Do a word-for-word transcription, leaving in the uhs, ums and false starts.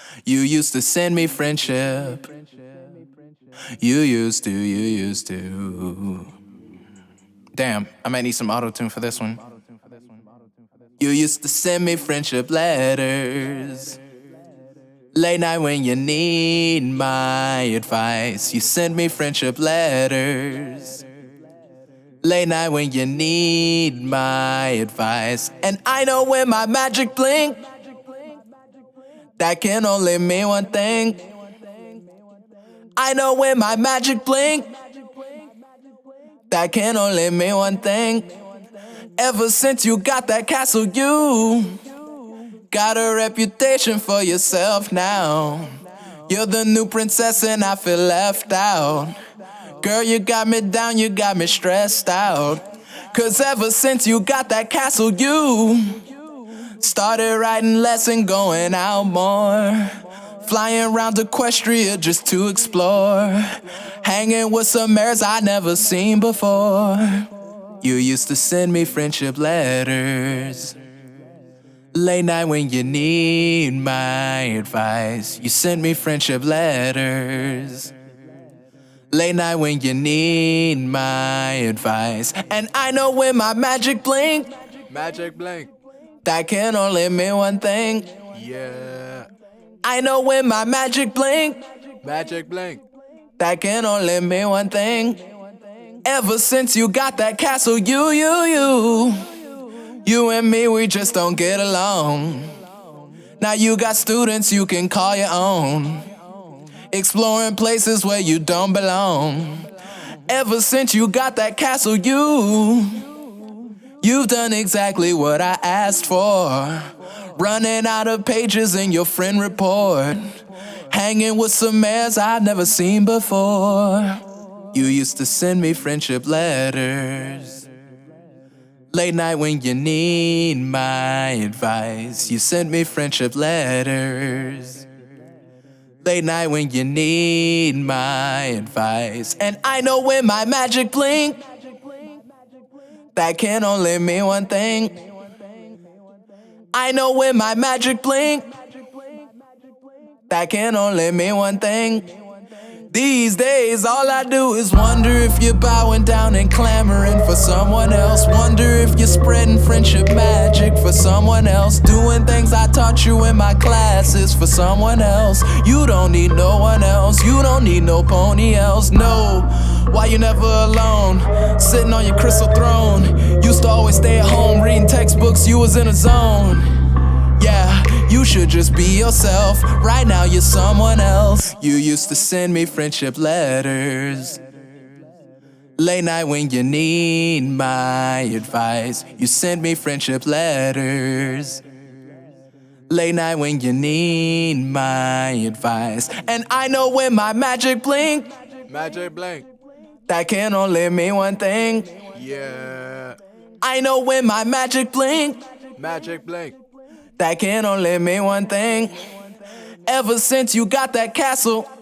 You used to send me friendship. You used to, you used to. Damn, I might need some auto-tune for this one. You used to send me friendship letters. Late night when you need my advice. You send me friendship letters. Late night when you need my advice. And I know when my magic blink, that can only mean one thing. I know when my magic blink, that can only mean one thing. Ever since you got that castle, you got a reputation for yourself now. You're the new princess and I feel left out. Girl, you got me down, you got me stressed out. Cause ever since you got that castle, you started writing less and going out more. Flying around Equestria just to explore. Hanging with some mares I never seen before. You used to send me friendship letters. Late night when you need my advice. You sent me friendship letters. Late night when you need my advice. And I know when my magic blink, Magic blink. that can only mean one thing. Yeah. I know when my magic blink, Magic blink. that can only mean one thing. Ever since you got that castle, you, you, you, you and me, we just don't get along. Now you got students you can call your own, exploring places where you don't belong. Ever since you got that castle, you, you've done exactly what I asked for. Running out of pages in your friend report. Hanging with some mares I've never seen before. You used to send me friendship letters. Late night when you need my advice. You sent me friendship letters. Late night when you need my advice. And I know when my magic blink, that can only mean one thing. I know when my magic blink, that can only mean one thing. These days, all I do is wonder if you're bowing down and clamoring for someone else. Wonder if you're spreading friendship magic for someone else. Doing things I taught you in my classes for someone else. You don't need no one else. You don't need no pony else. No, why you never alone? Sitting on your crystal throne. Used to always stay at home reading textbooks. You was in a zone. Yeah, you should just be yourself. Right now you're someone else. You used to send me friendship letters. Late night when you need my advice. You sent me friendship letters. Late night when you need my advice. And I know when my magic blink, Magic blink. that can only mean one thing. Yeah. I know when my magic blink, Magic blink. that can only mean one thing. Ever since you got that castle,